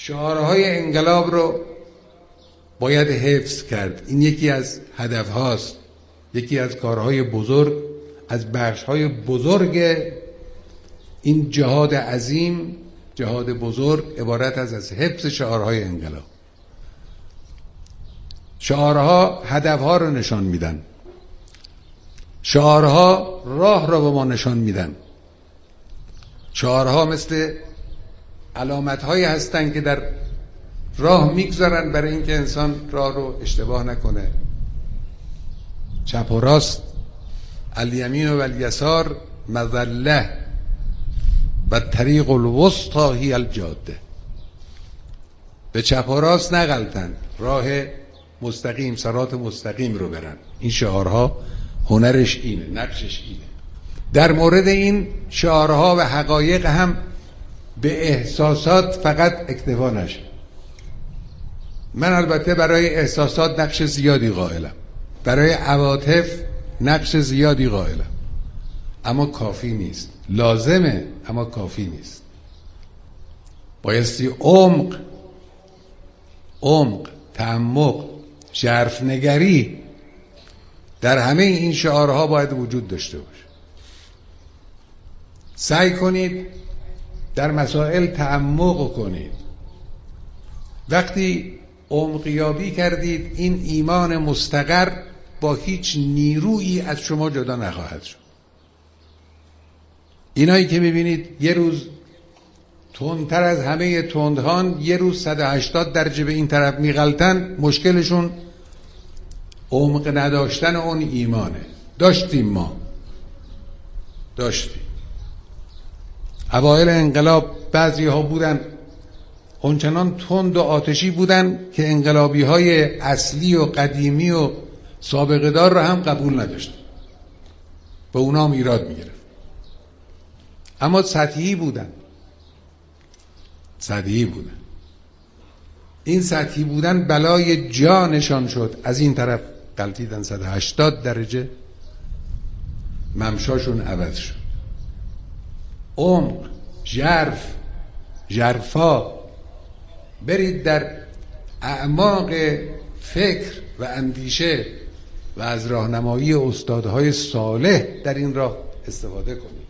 شعارهای انقلاب رو باید حفظ کرد. این یکی از هدف هاست، یکی از کارهای بزرگ، از بخشهای بزرگ این جهاد عظیم، جهاد بزرگ عبارت از حفظ شعارهای انقلاب. شعارها هدفها رو نشان میدن، شعارها راه را به ما نشان میدن. شعارها مثل علامت‌هایی هستند که در راه میگذارن برای اینکه انسان راه رو اشتباه نکنه. چپ و راست، الیمین و الیسار مظله و طریق الوسطی هی الجاده. به چپ و راست نغلطن، راه مستقیم، صراط مستقیم رو برن. این شعارها هنرش اینه، نقشش اینه. در مورد این شعارها و حقایق هم به احساسات فقط اکتفا نشه. من البته برای احساسات نقش زیادی قائلم، برای عواطف نقش زیادی قائلم، اما کافی نیست. لازمه اما کافی نیست. بایستی عمق، تعمق، ژرف‌نگری در همه این شعارها باید وجود داشته باشه. سعی کنید در مسائل تعمق کنید. وقتی عمقیابی کردید، این ایمان مستقر با هیچ نیرویی از شما جدا نخواهد شد. اینایی که میبینید یه روز تندتر از همه تندهان، یه روز 180 درجه به این طرف میغلطن، مشکلشون عمق نداشتن اون ایمانه. داشتیم اوایل انقلاب بعضی ها بودن اونچنان تند و آتشی بودن که انقلابی های اصلی و قدیمی و سابقه دار را هم قبول نداشتن، به اونا هم ایراد میگرفت. اما سطحی بودن. این سطحی بودن بلای جانشان شد. از این طرف غلطیدن 180 درجه، ممشاشون عوض شد. عمق، ژرفا، برید در اعماق فکر و اندیشه و از راهنمایی استادهای صالح در این راه استفاده کنید.